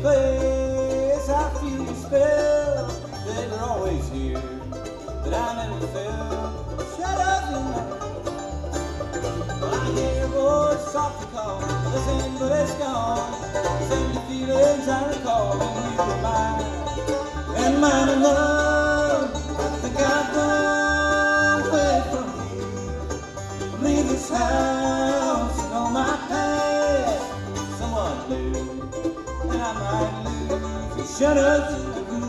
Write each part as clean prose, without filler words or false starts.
place, I feel your spell. They were always here, but I never felt shadows in my room. I hear a voice softly call, listen, but it's gone. Send the feelings I recall when you were mine, and mine alone. I think I've gone away from you. Leave this house and all my past. Someone new, and I might lose the shadows in the room.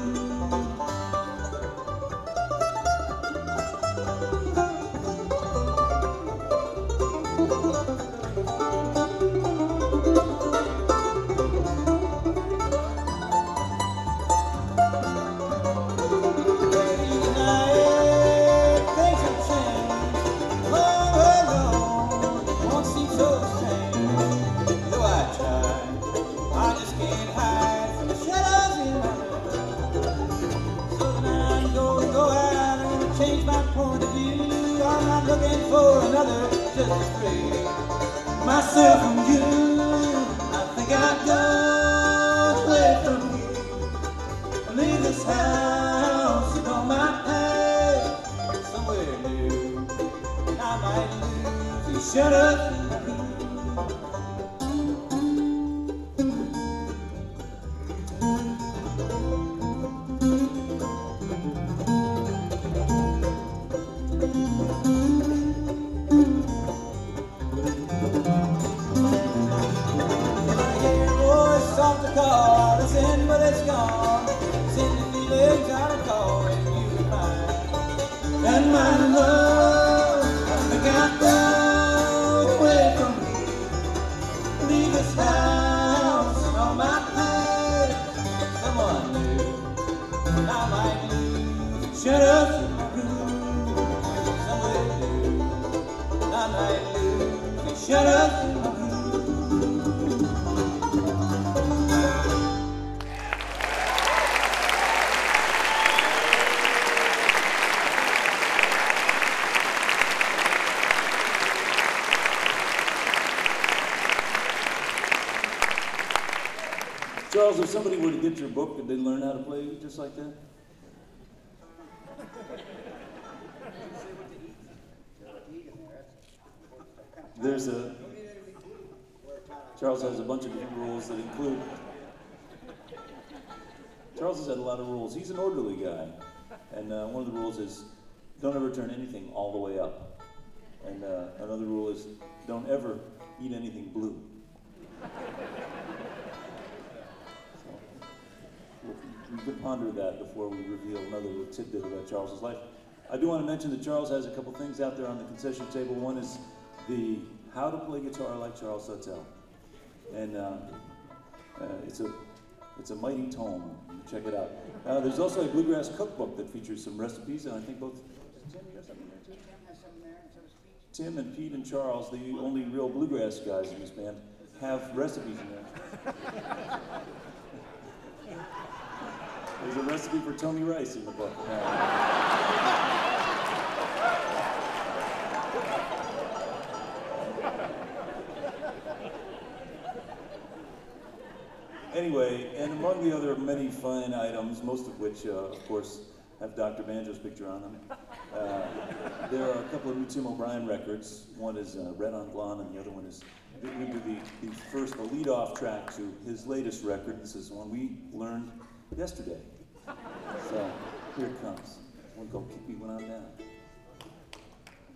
Just to free myself from you. I think I've gone away from you. Leave this house and all my past somewhere new. And I might lose you. Shut up in the room. But it's gone. Send the feelings I recall when you were mine, and my love. I think I've gone away from you. Leave this house and all my past. Someone new, and I might lose. Shut up in my room. Somewhere new, and I might lose. Shut up in my room. Charles, if somebody were to get your book, could they learn how to play just like that? Charles has a bunch of different rules that include, Charles has had a lot of rules. He's an orderly guy, and one of the rules is don't ever turn anything all the way up. And another rule is don't ever eat anything blue. We could ponder that before we reveal another little tidbit about Charles's life. I do want to mention that Charles has a couple things out there on the concession table. One is the How to Play Guitar Like Charles Suttel. And it's a mighty tome. Check it out. There's also a bluegrass cookbook that features some recipes, and I think both Tim, you got something there too? Tim has something there, and so does Pete. Tim and Pete and Charles, the only real bluegrass guys in this band, have recipes in there. There's a recipe for Tony Rice in the book. Anyway, and among the other many fine items, most of which, of course, have Dr. Banjo's picture on them, there are a couple of new Tim O'Brien records. One is Red on Blonde, and the other one is the lead-off track to his latest record. This is one we learned yesterday. So here it comes. One called Keep Me When I'm Down.